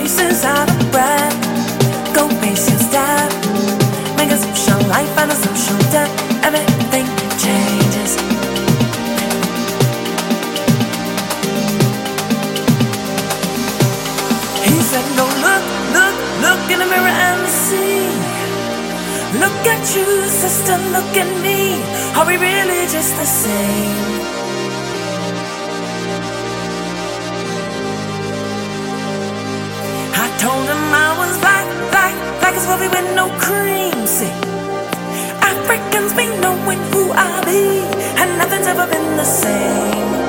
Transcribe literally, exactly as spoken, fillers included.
traces out of breath. Go pace your step. Make a social life and a social death. Everything changes. He said, no, look, look, look in the mirror and see. Look at you, sister, look at me. Are we really just the same? I told him I was black, black, black as coffee with no cream. See, Africans be knowing who I be, and nothing's ever been the same.